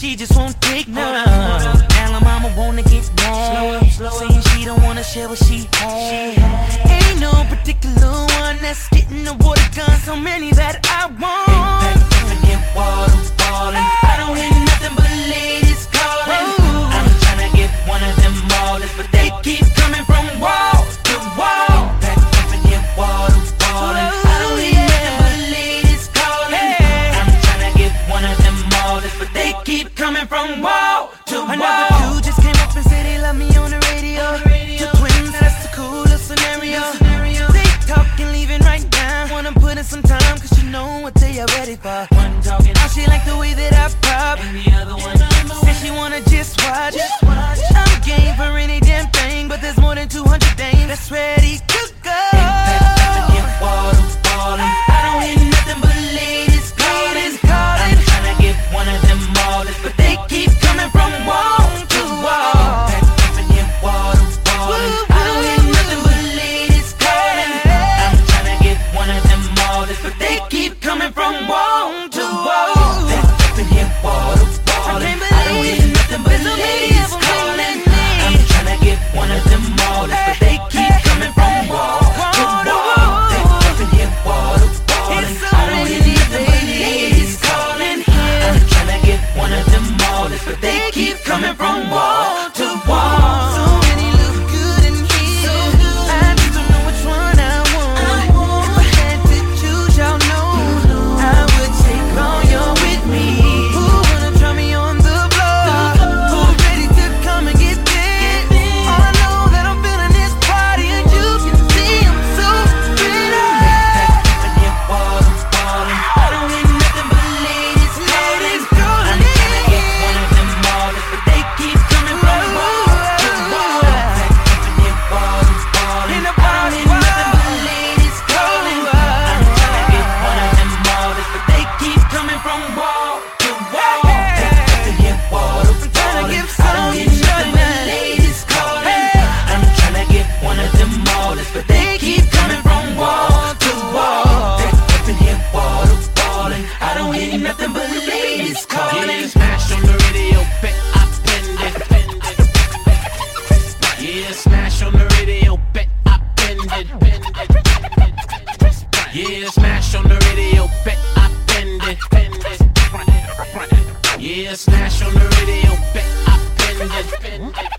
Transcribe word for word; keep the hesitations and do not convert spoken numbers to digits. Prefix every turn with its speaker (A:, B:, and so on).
A: she just won't take none. Now her mama wanna get mad, saying she don't wanna share what she had. Ain't no particular one that's getting the water gun, so many that I want. Big back, dripping in water, falling. I don't hear nothing but ladies calling. I'm tryna get one of them ballers, but they keep coming from wall to wall. Big back, dripping in water, falling. I don't hear nothing but ladies calling. I'm tryna get one of them ballers, but they keep coming from wall to wall. Another dude just came up and said he love me on the radio. Two twins, that's the coolest scenario. They talking, leaving right now. Wanna put in some time, cause you know what they are ready for. One talking, now she like the way that I pop. And the other one said she wanna just watch. I'm game for any damn thing, but there's more than two hundred dames that's ready to go. Water falling. I don't hear nothing but ladies calling. I'm tryna get one of them ballers, but they keep coming from wall to wall. Water falling. I don't hear nothing but ladies calling. I'm tryna get one of them ballers, but they keep coming from wall to wall. Up in here, water falling. I don't hear nothing but ladies calling. I'm tryna get one of them ballers, but they keep coming from wall to wall. Up in here, water falling. I don't hear nothing but ladies calling. I'm tryna get one of them ballers, but they keep coming from wall to wall. So many look good in here. I just don't know which one I want. If I had to choose, y'all know I would take all y'all with me. Who wanna try me on the floor? Who ready to come and get bit? All I know that I'm feeling this party, and you can see I'm so pretty. Water falling. I don't hear nothing but ladies calling. I'm tryna get one of them ballers, but they keep coming from wall to wall. Water falling. I don't hear nothing but ladies calling. I'm tryna get one of them ballers, but they keep coming from wall to wall. Water falling. I don't hear nothing but ladies calling. I'm tryna get one of them ballers, but they keep coming from wall to wall. Up in here, water falling. I don't hear nothing but ladies calling.
B: Yeah, smash on the radio, bet I bend it. Yeah, smash on the radio, bet I bend it. Yeah, smash on the radio, bet I bend it. Yeah, smash on the radio, bet I bend it.